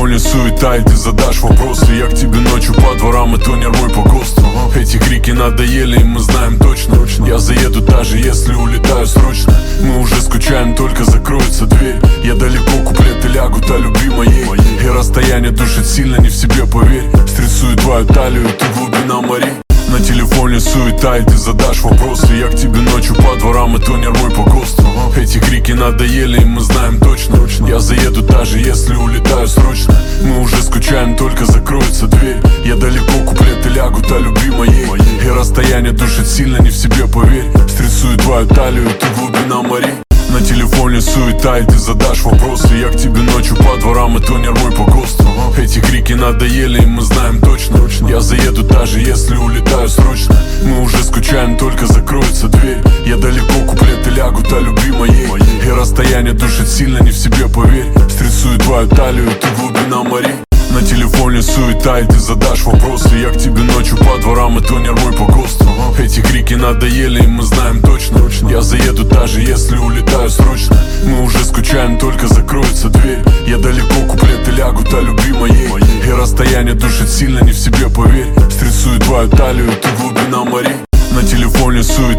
телефоне суета, и ты задашь вопросы. Я к тебе ночью по дворам, и тонер мой по ГОСТу. Эти крики надоели, и мы знаем точно. Я заеду, даже если улетаю срочно. Мы уже скучаем, только закроется дверь. Я далеко, куплеты лягут о любви моей. И расстояние душит сильно, не в себе, поверь. Стрессует твою талию, ты глубина морей. На телефоне суета, и ты задашь вопросы. Я к тебе ночью по дворам, и тонер мой по ГОСТу. Эти крики надоели, и мы знаем точно. Я заеду, даже если улетаю срочно. Мы уже скучаем, только закроется дверь. Я далеко, куплеты лягут о любви моей. И расстояние душит сильно, не в себе, поверь. Стрессует твою талию, ты глубина морей. На телефоне суета, и ты задашь вопросы. Я к тебе ночью по дворам, и тонер мой по ГОСТу. Эти крики надоели, и мы знаем точно. Я заеду, даже если улетаю срочно. Мы уже скучаем, только закроется дверь. Я далеко, куплеты лягут о любви моей. И расстояние душит сильно, не в себе, поверь. Стрессует твою талию, ты глубина морей. На телефоне суета, и ты задашь вопросы. Я к тебе ночью по дворам, и тонер мой по ГОСТу. Эти крики надоели, и мы знаем точно. Я заеду, даже если улетаю срочно. Мы уже скучаем, только закроется дверь. Я далеко, куплеты лягут о любви моей. И расстояние душит сильно, не в себе, поверь. Стрессует твою талию, ты глубина морей. На телефоне суета.